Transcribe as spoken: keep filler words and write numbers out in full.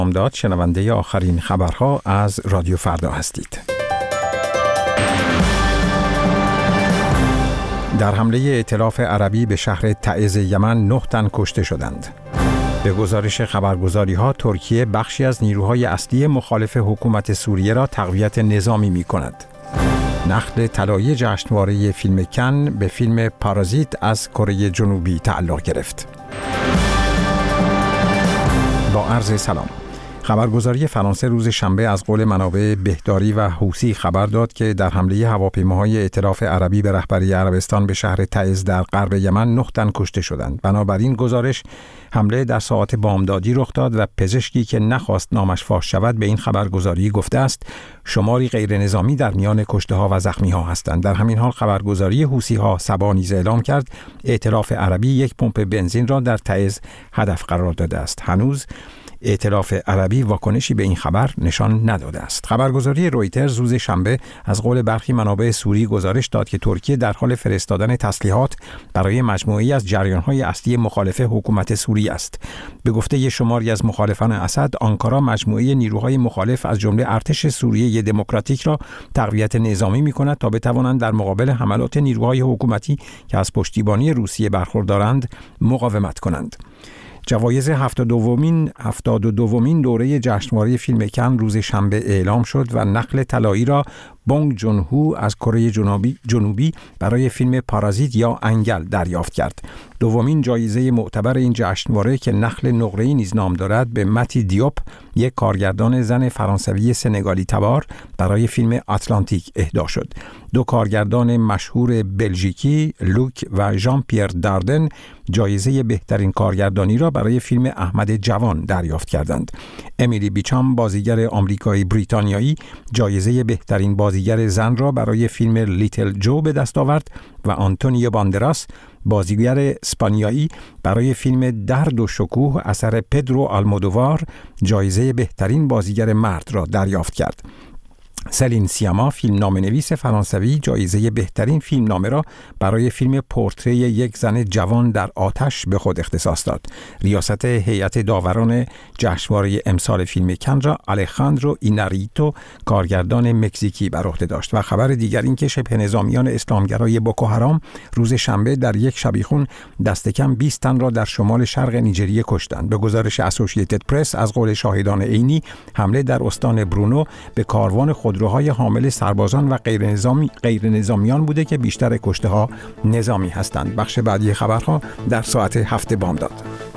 بامداد، شنونده آخرین خبرها از رادیو فردا هستید. در حمله ائتلاف عربی به شهر تعز یمن نه تن کشته شدند. به گزارش خبرگزاری‌ها ترکیه بخشی از نیروهای اصلی مخالف حکومت سوریه را تقویت نظامی می‌کند. نخل طلایی جشنواره فیلم کن به فیلم پارازیت از کره جنوبی تعلق گرفت. با عرض سلام. خبرگزاری فرانسه روز شنبه از قول منابع بهداری و حوثی خبر داد که در حمله هواپیماهای ائتلاف عربی به رهبری عربستان به شهر تعز در غرب یمن نه تن کشته شدند. بنابراین گزارش حمله در ساعات بامدادی رخ داد و پزشکی که نخواست نامش فاش شود به این خبرگزاری گفته است شماری غیر نظامی در میان کشته ها و زخمی ها هستند. در همین حال خبرگزاری حوثی ها سبا نیز اعلام کرد ائتلاف عربی یک پمپ بنزین را در تعز هدف قرار داده است. هنوز ائتلاف عربی واکنشی به این خبر نشان نداده است. خبرگزاری رویترز روز شنبه از قول برخی منابع سوری گزارش داد که ترکیه در حال فرستادن تسلیحات برای مجموعه‌ای از جریان‌های اصلی مخالف حکومت سوریه است. به گفته شماری از مخالفان اسد، آنکارا مجموعه نیروهای مخالف از جمله ارتش سوریه دموکراتیک را تقویت نظامی می‌کند تا بتوانند در مقابل حملات نیروهای حکومتی که از پشتیبانی روسیه برخوردارند مقاومت کنند. جوایز هفتاد و دومین هفتاد و دومین دوره جشنواره فیلم کن روز شنبه اعلام شد و نخل طلایی را بونگ جون هو از کره جنوبی جنوبی برای فیلم پارازیت یا انگل دریافت کرد. دومین جایزه معتبر این جشنواره که نخل نقره‌ای نیز نام دارد به متی دیوپ، یک کارگردان زن فرانسوی سنگالی تبار، برای فیلم آتلانتیک اهدا شد. دو کارگردان مشهور بلژیکی لوک و ژان پیر داردن جایزه بهترین کارگردانی را برای فیلم احمد جوان دریافت کردند. امیلی بیچام بازیگر آمریکایی بریتانیایی جایزه بهترین بازیگر زن را برای فیلم لیتل جو به دست آورد و آنتونیو باندراس بازیگر اسپانیایی برای فیلم درد و شکوه اثر پدرو آلمودوار جایزه بهترین بازیگر مرد را دریافت کرد. سلین سیاما فیلمنامه‌نویس فرانسوی جایزه بهترین فیلمنامه را برای فیلم پورتری یک زن جوان در آتش به خود اختصاص داد. ریاست هیئت داوران جشنواره امسال فیلم کن را الخاندرو ایناریتو کارگردان مکزیکی بر عهده داشت. و خبر دیگر این که شبه نظامیان اسلامگرای بوکو حرام روز شنبه در یک شبیخون دست کم بیست تن را در شمال شرق نیجریه کشتند. به گزارش اسوسییتد پرس از قول شاهدان عینی، حمله در استان برونو به کاروان خودروهای حامل سربازان و غیر نظامی غیر نظامیان بوده که بیشتر کشته ها نظامی هستند. بخش بعدی خبرها در ساعت هفت بامداد.